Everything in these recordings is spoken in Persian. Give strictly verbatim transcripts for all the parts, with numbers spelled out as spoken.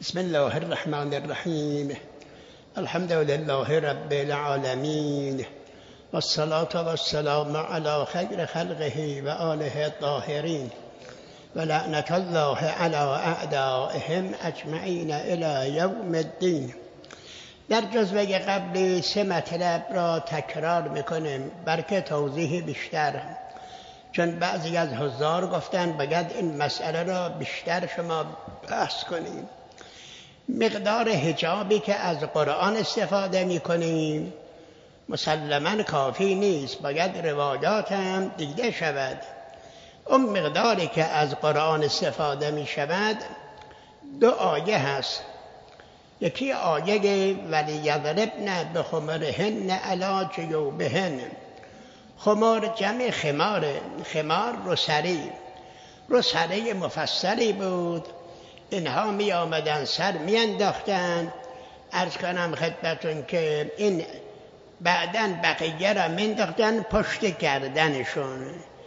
بسم الله الرحمن الرحیم. الحمد لله رب العالمین والصلاة والسلام علی خیر خلقه و آله الطاهرین و لعنت الله علی اعدائهم اجمعین الی یوم الدین. در جزوه قبلی سه مطلب را تکرار میکنیم برای توضیح بیشتر، چون بعضی از حضار گفتن باید این مسئله را بیشتر شما بحث کنیم. مقدار حجابی که از قرآن استفاده میکنیم مسلماً کافی نیست، باید روایات هم دیده شود. اون مقداری که از قرآن استفاده می شود دو آیه هست. یکی آیه ولیضربن بخمرهن علی جیوبهن. خمار جمع خماره، خمار روسری، روسری مفصلی بود. اینها می آمدن سر می انداختن. عرض کنم خدمتون که این بعدن بقیه را می انداختن پشت گردنشون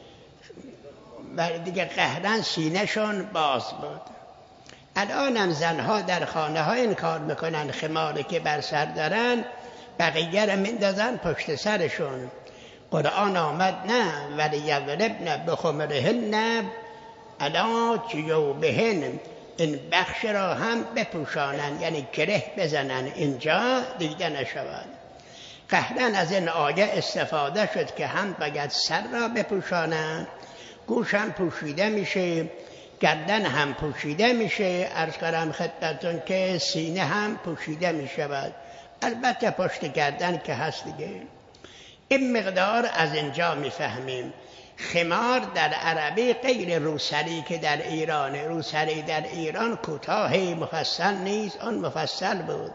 و دیگه قهرن سینهشون باز بود. الان هم زنها در خانه ها این کار میکنن، خماری که بر سر دارن بقیه را می اندازن پشت سرشون. قرآن آمد نه ولیضربن بخمرهن علی جیوبهن، این بخش را هم بپوشانن، یعنی گره بزنن اینجا دیده نشود. قهرن از این آیه استفاده شد که هم باید سر را بپوشانن، گوش هم پوشیده میشه، گردن هم پوشیده میشه، عرض کنم خدمتتون که سینه هم پوشیده میشود، البته پشت گردن که هست دیگه. این مقدار از اینجا میفهمیم. خمار در عربی غیر روسری که در ایران، روسری در ایران کوتاه مفصل نیست، اون مفصل بود.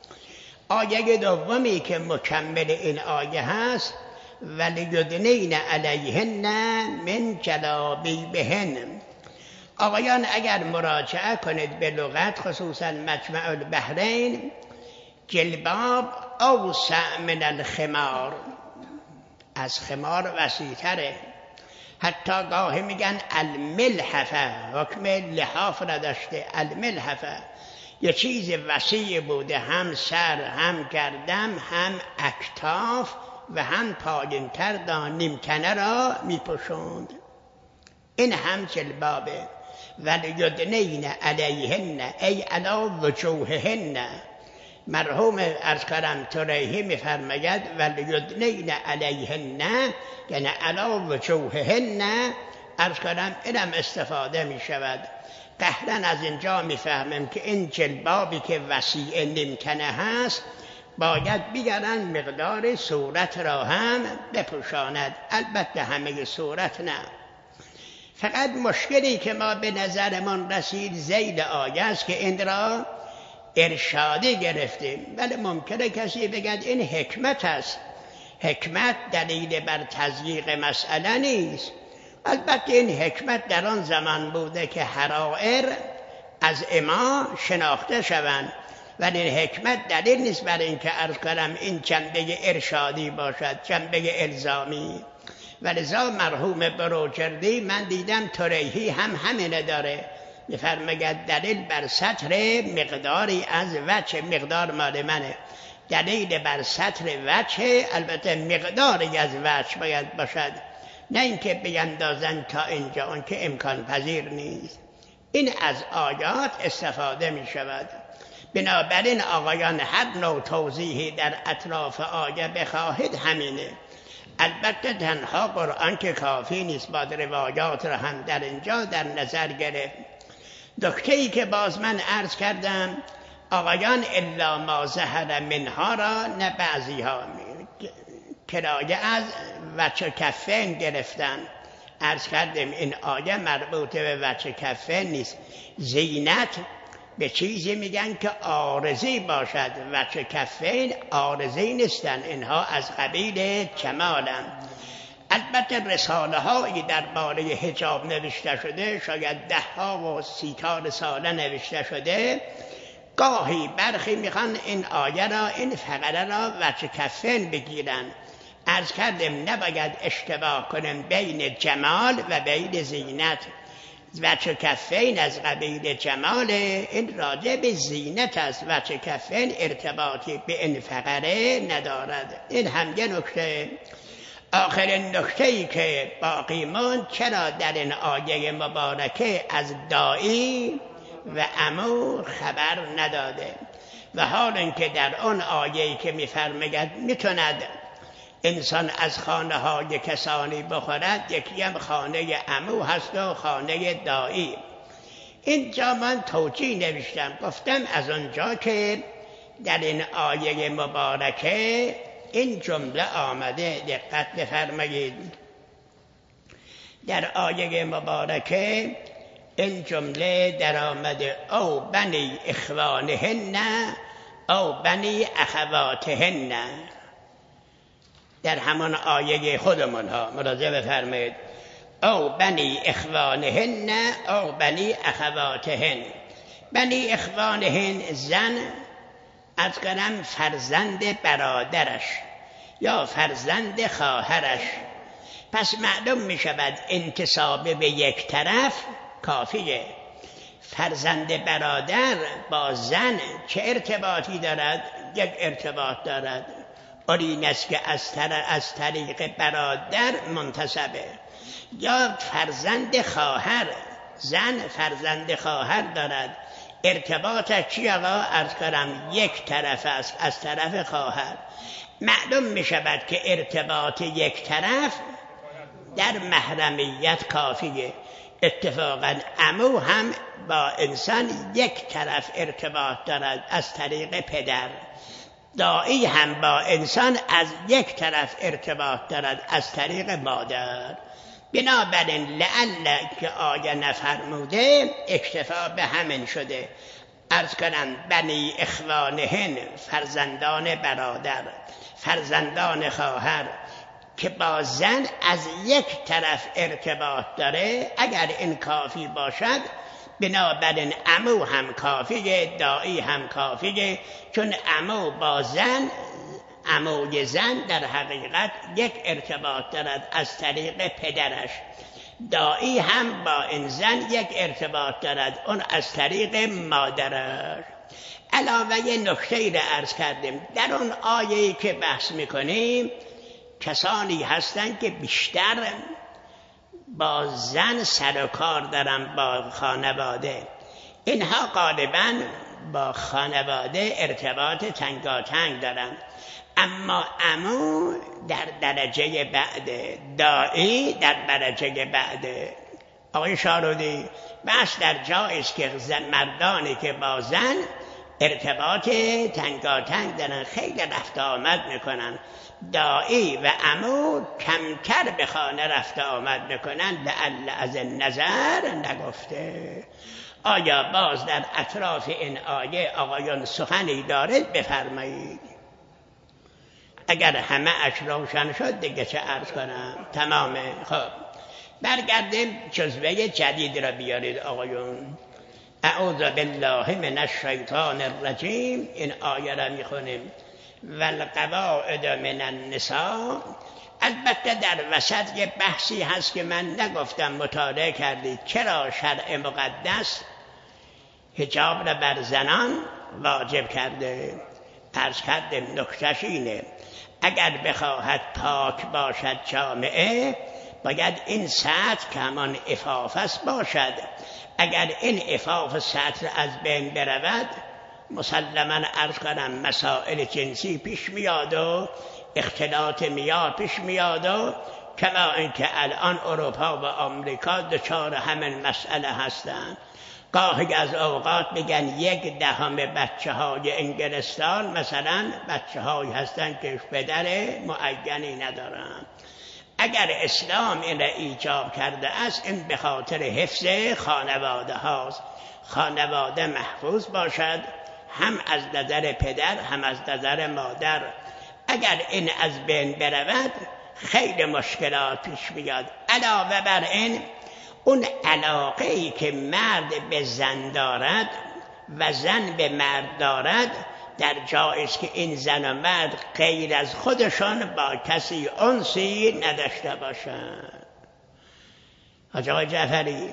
آیه دومی که مکمل این آیه هست ولیدنین علیهن من جلابیبهن. آقایان اگر مراجعه کنید به لغت، خصوصا مجمع البحرین، جلباب اوسع من الخمار، از خمار وسیع‌تره. حتی گاهی میگن الملحفه، حکم لحاف نداشته، الملحفه یه چیز وسیع بوده، هم سر هم گردن هم اکتاف و هم پایین‌تر دا نیمکنه را میپوشوند. این هم جلبابه. ولیدنین علیهن ای علی وجوههن. مرحوم عرض کرم تریحی میفرماید ولیدنین علیهن یعنی علی وجوههن. عرض کرم اینم استفاده میشود. قهرن از اینجا میفهمیم که این جلبابی که وسیع نیمکنه هست باید بیارن مقدار صورت را هم بپوشاند، البته همه صورت نه. فقط مشکلی که ما به نظرمان رسید ذیل آیه است که این را ارشادی گرفتیم، ولی ممکنه کسی بگد این حکمت است. حکمت دلیل بر تضییق مسئله نیست. البته این حکمت در آن زمان بوده که حرائر از اما شناخته شوند، ولی این حکمت دلیل نیست برای اینکه عرض کنم این جنبه ارشادی باشد، جنبه الزامی. ولذا مرحوم بروجردی من دیدم تریحی هم همینه داره، میفرماید دلیل بر سطر مقداری از وجه، مقدار مال منه، دلیل بر سطر وجه، البته مقداری از وجه باید باشد، نه اینکه بیندازن تا اینجا، اون که امکان پذیر نیست. این از آیات استفاده می شود. بنابراین آقایان هر نوع توضیحی در اطراف آیه بخواهید همینه. البته تنها قرآن که کافی نیست، باید روایات را هم در اینجا در نظر گرفت. نکته‌ای که باز من عرض کردم، آقایان الا ما ظهر منها را نه بعضی ها کنایه از وجه کفین گرفتن. عرض کردیم این آیه مربوط به وجه کفین نیست. زینت به چیزی میگن که عارضی باشد، وجه کفین عارضی نیستن، اینها از قبیل کمالن. البته رساله هایی درباره حجاب نوشته شده، شاید ده ها و سی تا رساله نوشته شده. گاهی برخی میخوان این آیه را، این فقره را وجه کفین بگیرن. عرض کردیم نباید اشتباه کنیم بین جمال و بین زینت. وجه کفین از قبیل جمال، این راجع به زینت است. وجه کفین ارتباطی به این فقره ندارد. این هم یه نکته. آخرین نکته‌ای که باقی ماند، چرا در این آیه مبارکه از داعی و عمو خبر نداده؟ و حال اینکه در آن آیه‌ای که می‌فرماید میتوند انسان از خانه های کسانی بخورد، یکی هم خانه عمو هست و خانه داعی. اینجا من توجیه نوشتم، گفتم از اونجا که در این آیه مبارکه این جمله آمده، دقت بفرمایید، در آیه مبارکه این جمله در آمده او بنی اخوانهن او بنی اخواتهن. در همان آیه خودمون ها مراجعه بفرمایید، او بنی اخوانهن او بنی اخواتهن. بنی اخوانهن زن، از کنم فرزند برادرش یا فرزند خواهرش. پس معلوم می شود انتساب به یک طرف کافیه. فرزند برادر با زن چه ارتباطی دارد؟ یک ارتباط دارد، این است که از, تر... از طریق برادر منتسبه. یا فرزند خواهر، زن فرزند خواهر دارد، ارتباطش چی آقا؟ عرض کنم یک طرف است، از طرف خواهر. معلوم می شود که ارتباط یک طرف در محرمیت کافیه. اتفاقا عمو هم با انسان یک طرف ارتباط دارد، از طریق پدر. داعی هم با انسان از یک طرف ارتباط دارد، از طریق مادر. بنابراین لعل که آیه نفرموده اکتفا به همین شده. عرض کنم بنی اخوانهن، فرزندان برادر، فرزندان خواهر که با زن از یک طرف ارتباط داره، اگر این کافی باشد، بنابراین عمو هم کافیه، داعی هم کافیه. چون عمو با زن، عموی زن در حقیقت یک ارتباط دارد از طریق پدرش. داعی هم با این زن یک ارتباط دارد، اون از طریق مادرش. علاوه یه نکته‌ای را عرض کردیم، در اون آیه‌ای که بحث میکنیم کسانی هستند که بیشتر با زن سر و کار دارن، با خانواده. اینها غالباً با خانواده ارتباط تنگاتنگ دارن. اما عمو در درجه بعد، داعی در درجه بعد. آقای شارودی، بس در جایی است که مردانی که با زن ارتباط تنگاتنگ دارن، خیلی رفت آمد میکنن. داعی و عمو کمتر به خانه رفت آمد میکنن. لعل از نظر نگفته. آیا باز در اطراف این آیه آقایان سخنی دارد؟ بفرمایید. اگر همه اش روشن شد دیگه چه عرض کنم، تمامه. خب برگردیم جزوه جدید را بیارید آقایون. اعوذ بالله من الشیطان الرجیم. این آیه را میخونیم. والقواعد من النساء. البته در وسط یه بحثی هست که من نگفتم مطالعه کردید. چرا شرع مقدس حجاب را بر زنان واجب کرده؟ عرض کردم نکتهش اینه، اگر بخواهد پاک باشد جامعه، باید این سطح که همان عفاف است باشد. اگر این عفاف سطح از بین برود، مسلماً عرض کنم مسائل جنسی پیش میاد و اختلاط میاه پیش میاد و کما اینکه الان اروپا و آمریکا دچار همین مسئله هستند. گاهی از اوقات میگن یک دهم بچه های انگلستان مثلا بچه هایی هستن که پدر معینی ندارن. اگر اسلام این را ایجاب کرده است، این به خاطر حفظ خانواده هاست. خانواده محفوظ باشد، هم از نظر پدر هم از نظر مادر. اگر این از بین برود خیلی مشکلات پیش میاد. علاوه بر این، اون علاقه‌ای که مرد به زن دارد و زن به مرد دارد، در جایی است که این زن و مرد غیر از خودشان با کسی انسی نداشته باشند. حاج آقای جعفری،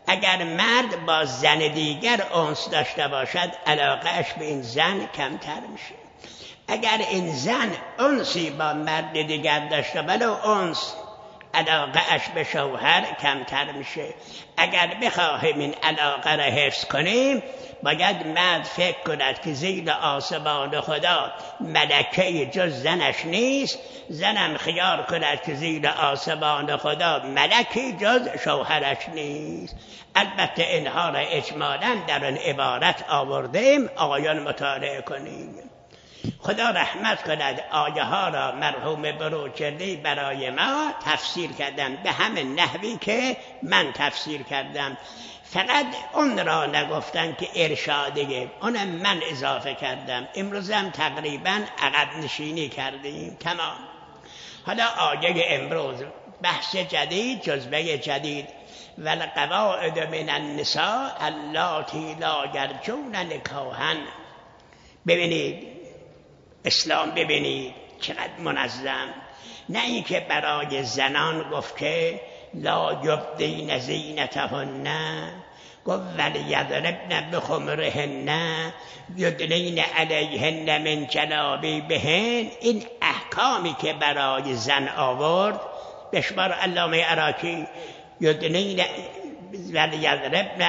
اگر مرد با زن دیگر انس داشته باشد علاقهش به این زن کمتر میشه. اگر این زن انسی با مرد دیگر داشته ولو انس علاقهش به شوهر کمتر میشه. اگر بخواهیم این علاقه را حفظ کنیم باید مرد فکر کند که زیر آسمان خدا ملکه جز زنش نیست، زنم خیال کند که زیر آسمان خدا ملکی جز شوهرش نیست. البته اینها را اجمالاً در این عبارت آوردیم، آیان مطالعه کنیم. خدا رحمت کند آیه ها را مرحوم بروجردی برای ما تفسیر کردن به همین نحوی که من تفسیر کردم، فقط اون را نگفتن که ارشادیه، اونم من اضافه کردم. امروز هم تقریبا عقب نشینی کردیم. تمام. حالا آیه امروز بحث جدید، جزوه جدید. والقواعد من النساء اللاتی لا یرجون نکاحا. ببینید اسلام، ببینید چقدر منظم. نه اینکه برای زنان گفت که لا یبدین زینتهن، گفت ولیضربن بخمرهن یدنین علیهن من جلابیبهن. این احکامی که برای زن آورد بشمار علامه عراقی، یدنین ولیضربن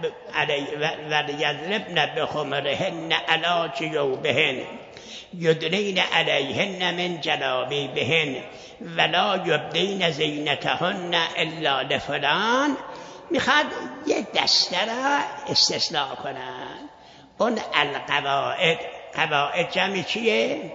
ولیضربن بخمرهن علی جیوبهن یدنین علیهن من جلابیبهن ولا یبدین زینتهن الا لفلان. میخواد یک دسته را استثناء کنن. اون القواعد، قواعد جمع چیه؟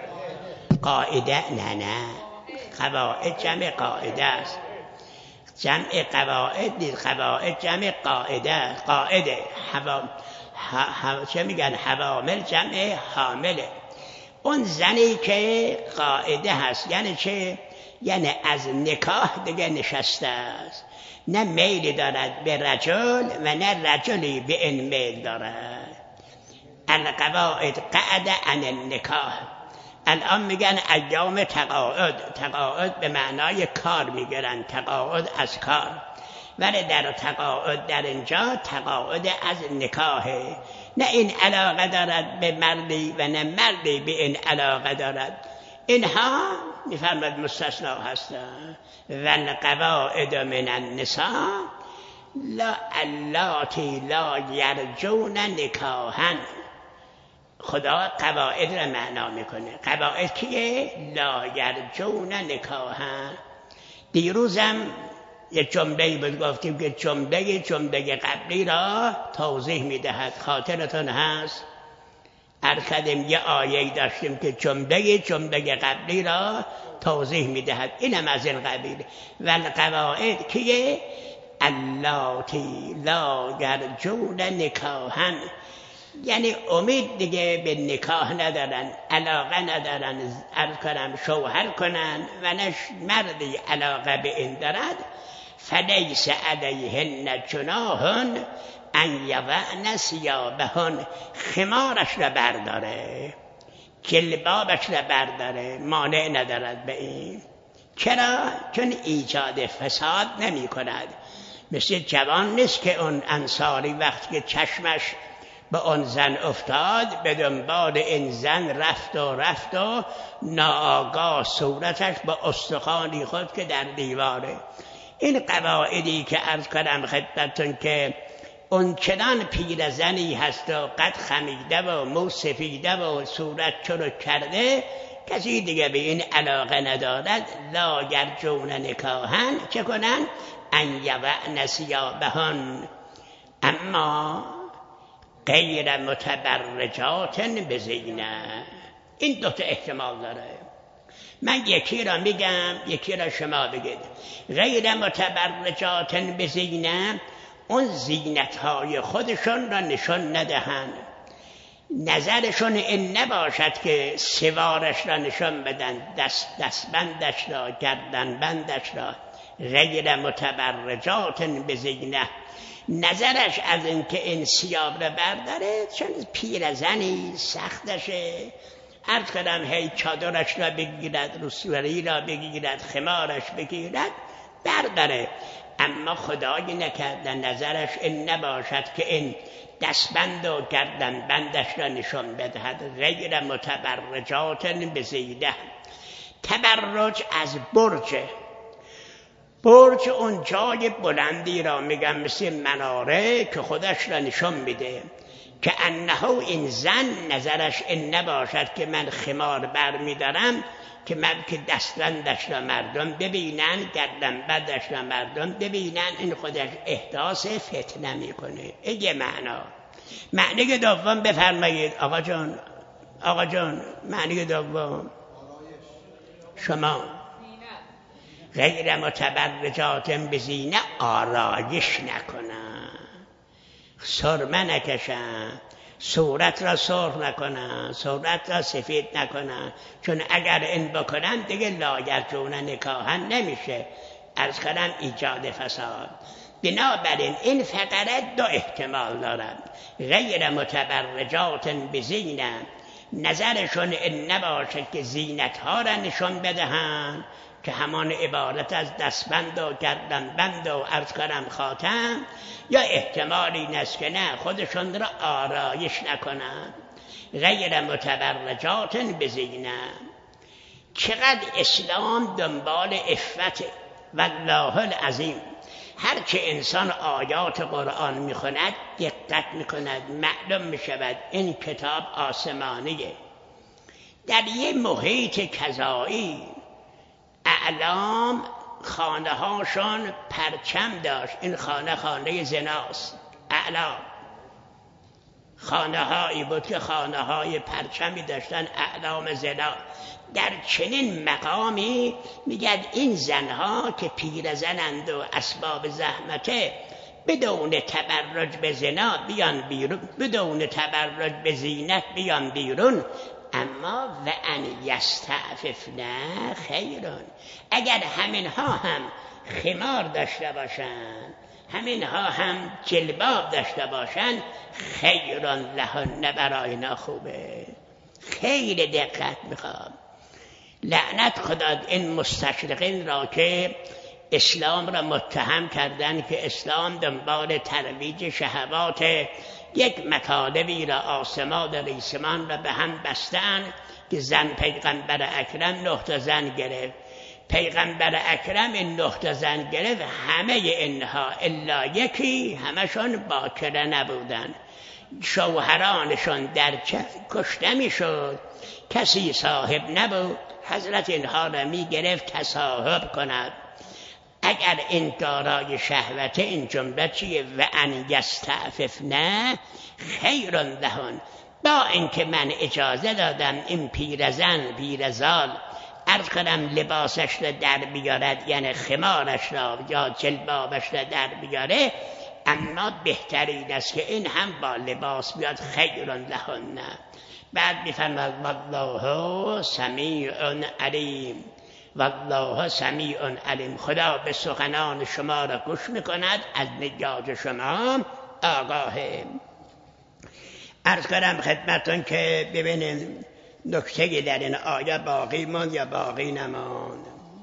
قاعده. نه نه، قواعد جمع قاعده است. جمع قواعد نیست، قواعد جمع قاعده. قاعده حوا... ح... چه میگن؟ حوامل جمع حامله. اون زنی که قاعده هست یعنی چه؟ یعنی از نکاح دیگه نشسته است، نه میل دارد به رجل و نه رجلی به این میل دارد. القواعد قعد عن النکاح. الان میگن ایام تقاعد. تقاعد به معنای کار میگیرن، تقاعد از کار، ولی در تقاعد در اینجا تقاعد از نکاحه. نه این علاقه دارد به مردی و نه مردی به این علاقه دارد. اینها میفرماد مستثنا هستند. والقواعد من النساء لا اللاتی لا یرجون نکاحا. خدا قواعد را معنا میکنه. قواعد کیه؟ لا یرجون نکاحا. دیروزم یک جمله بود گفتیم که جمله جمله قبلی را توضیح میدهد. خاطرتون هست؟ ارکدیم یه آیه داشتیم که جمله جمله قبلی را توضیح میدهد. اینم از این قبیل. والقواعد کیه؟ اللاتی لا یرجون نکاحا. یعنی امید دیگه به نکاح ندارن، علاقه ندارن عرض کنم شوهر کنن و نه مردی علاقه به این دارد. فلیس علیهن جناح ان یضعن ثیابهن. خمارش را برداره، جلبابش را برداره، مانع ندارد به این. چرا؟ چون ایجاد فساد نمی کند. مثل جوان نیست که اون انصاری وقتی که چشمش به اون زن افتاد به دنبال این زن رفت و رفت و ناآگاه صورتش با استخوانی خود که در دیواره. این قواعدی که عرض کردم خدمتتون که اون چنان پیرزنی هست و قد خمیده و مو سفیده و صورت چرک کرده، کسی دیگه به این علاقه ندارد. لا یرجون نکاحا. چه کنن؟ ان یضعن ثیابهن. اما غیر متبرجات بزینه. این دوتا احتمال داره. من یکی را میگم یکی را شما بگید. غیر متبرجات بزینه، اون زینتهای خودشون را نشون ندهند. نظرشون این نباشد که سوارش را نشون بدن، دست دستبندش را، گردنبندش را. غیر متبرجات بزینه، نظرش از این که این ثیاب را برداره، چون پیرزنی سختشه، عرض کنم هی چادرش را بگیرد، رسوری را بگیرد، خمارش بگیرد، برداره، اما خدایی نکردن نظرش این نباشد که این دستبند و گردن بندش را نشان بدهد. غیر متبرجات بزینه. تبرج از برج، برج اون جای بلندی را میگم مثل مناره که خودش را نشان میده، که انه این زن نظرش این نباشد که من خمار بر میدارم که من که دستبندش را مردم ببینن، گردن بندش را مردم ببینن، این خودش احداث فتنه میکنه. این یه معنا. معنی دوم بفرمایید آقا جان. آقا جان معنی دوم شما. غیر متبرجات بزینه، آرایش نکنن، سرمه نکشن، صورت را سرخ نکنن، صورت را سفید نکنن، چون اگر این بکنن دیگه لایرجون نکاحن نمیشه، از کنم ایجاد فساد. بنابراین این فقره دو احتمال دارد. غیر متبرجات بزینه، نظرشون این نباشه که زینت ها را نشان بدهن که همان عبارت از دستبند و گردنبند و عرض کنم خاتم، یا احتمال این است که نه، خودشون را آرایش نکنن. غیر متبرجات بزینه. چقدر اسلام دنبال عفت، والله العظیم. هر که انسان آیات قرآن میخوند دقت میکند، معلوم میشود این کتاب آسمانیه. در یه محیط کذایی اعلام خانه هاشون پرچم داشت. این خانه خانه زناست. اعلام خانه هایی بود که خانه های پرچمی داشتن، اعلام زنا. در چنین مقامی میگد این زنها که پیرزنند و اسباب زحمته، بدون تبرج به زنا بیان بیرون، بدون تبرج به زینت بیان بیرون، اما و ان یستعففن خیرون. اگر همینها هم خمار داشته باشن، همینها هم جلباب داشته باشن، خیرون لهن، برای اینا خوبه. خیلی دقت میخوام. لعنت خدا این مستشرقین را که اسلام را متهم کردن که اسلام دنبال ترویج شهوات، یک مطالبی را آسمان و ریسمان را به هم بستن که زن پیغمبر اکرم نه تا زن گرفت. پیغمبر اکرم این نه تا زن گرفت، همه اینها الا یکی همشون باکره نبودن، شوهرانشون در چه کشته میشد، کسی صاحب نبود. حضرت اینها را می گرفت تصاحب کند. اگر این دارای شهوت، این جمله چیه؟ و ان یستعففن خیر لهن. با اینکه من اجازه دادم این پیرزن پیرزال عرض کنم لباسش را در بیارد، یعنی خمارش را یا جلبابش را در بیاره، اما بهترین است که این هم با لباس بیاد. خیر لهن. بعد میفرماید والله سمیع علیم. والله سمیع علیم. خدا به سخنان شما را گوش میکند، از نجات شما آگاهه. عرض کنم خدمتون که ببینید نکته در این آیه باقی ماند یا باقی نماند.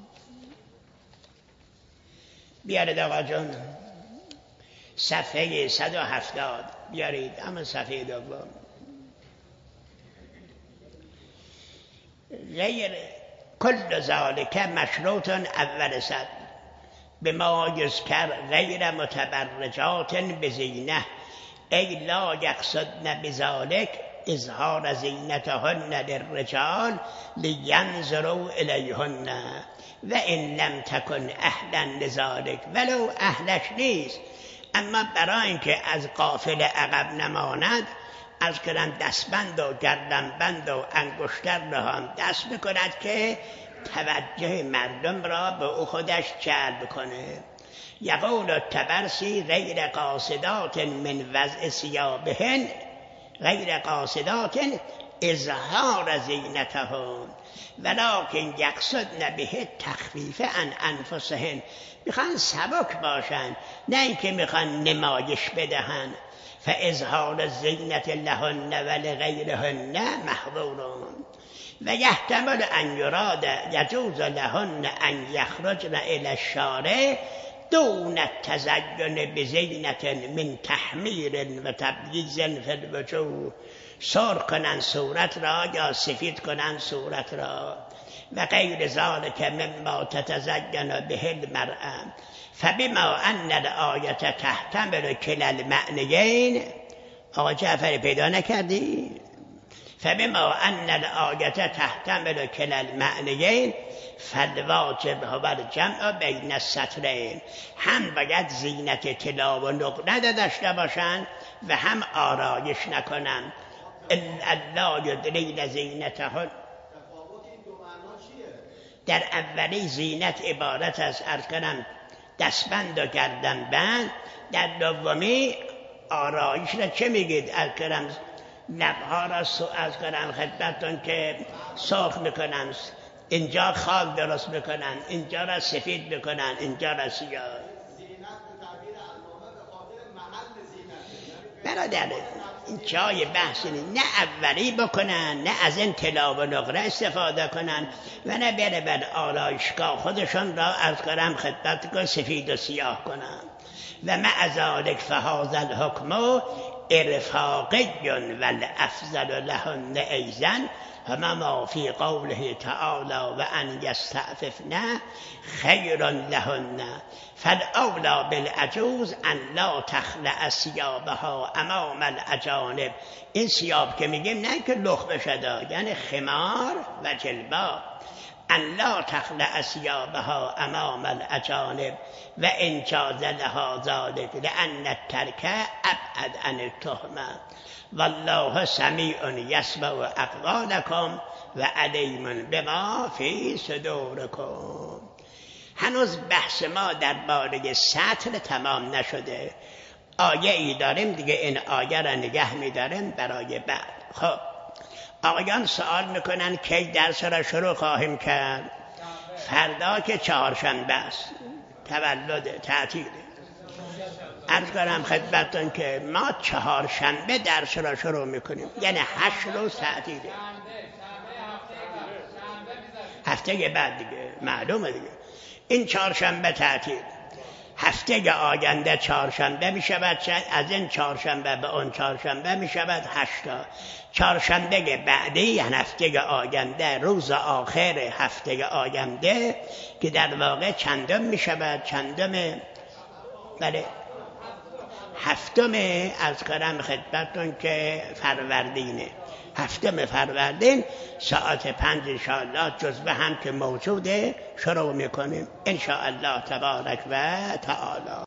بیارید آقا جان صفحه صد و هفتاد بیارید، اما صفحه دوم. غیر کل ذالک مشروط اول صد به ما یذکر غیر متبرجات بزینه ای لا یقصدن بذالک اظهار زینتهن للرجال لینظروا الیهن و ان لم تکن اهلا لذالک، ولو اهلش نیست، اما برای اینکه از قافله عقب نماند، از کردن دستبند و گردنبند و انگشتر را هم دست میکند که توجه مردم را به او خودش جلب کنه. یقول الطبرسی غیر قاصدات من وضع ثیابهن، غیر قاصدات اظهار زینتهن ولکن یقصدن به تخفیف عن انفسهن. میخوان سبک باشن، نه اینکه میخوان نمایش بدهن. فاظهار زینت لهن ولغیرهن محظورون و یحتمل ان یراد یجوز لهن ان یخرجن الی الشارع دون التزین بزینت من تحمیر و تبییض فی الوجوه، سرخ کنن صورت را یا سفید کنن صورت را و غیر ذلک مما تتزین به المرأة فبما ان الآیه تحتمل کلا المعنیین. آقا جعفری پیدا نکردی؟ فبما ان الآیه تحتمل کلا المعنیین فالواجب هو الجمع بین السطرین، هم باید زینت طلا و نقره داشته باشند و هم آرایش نکنند. الله یدرین زینتهن. در اولی زینت عبارت از عرض کنم دستبند و گردنبند، در دومی آرایش را چه میگید؟ عرض کنم لبها را از کنم خدمتتون که سرخ میکنن، اینجا خال درست میکنن، اینجا را سفید میکنن، اینجا را سیاه. برادر این جای بحثی نه اولی بکنن، نه از این طلا و نقره استفاده کنن و نه بره بر آرایشگاه خودشون را از کنم خدمت کن سفید و سیاه کنن. و مع ذلک فهذا الحکم ارفاقی والافضل لهن ایضا فما ما فی قوله تعالی و ان یستعففن خیر لهن فالاولی بالعجوز ان لا تخلع ثیابها امام الاجانب. این ثیاب که میگیم نه که لخ بشد، یعنی خمار و جلباب. ان لا تخلع ثیابها امام الاجانب و ان جاز لها ذلک لان الترک ابعد عن التهمه والله سمیع یسمع اقوالکم و علیم بما فی صدورکم. هنوز بحث ما درباره سطر تمام نشده. آیه ای داریم دیگه، این آیه را نگه می‌داریم برای بعد. خب آقایان سوال میکنن کی درس را شروع خواهیم کرد؟ فردا که چهارشنبه است، تولد تعطیله. عرض کنم خدمتتون که ما چهارشنبه درس را شروع میکنیم، یعنی هشت روز تعطیله. هفته بعد دیگه معلومه دیگه این چهارشنبه تعطیل. هفته آینده چهارشنبه می شود، از این چهارشنبه به اون چهارشنبه می شود هشتا. چهارشنبه بعدی یعنی هفته آینده، روز آخر هفته آینده که در واقع چندم می شود؟ چندم بله هفتم از کنم خدمتون که فروردینه. هفتم فروردین ساعت پنج انشاءالله جزوه هم که موجوده شروع میکنیم انشاءالله تبارک و تعالی.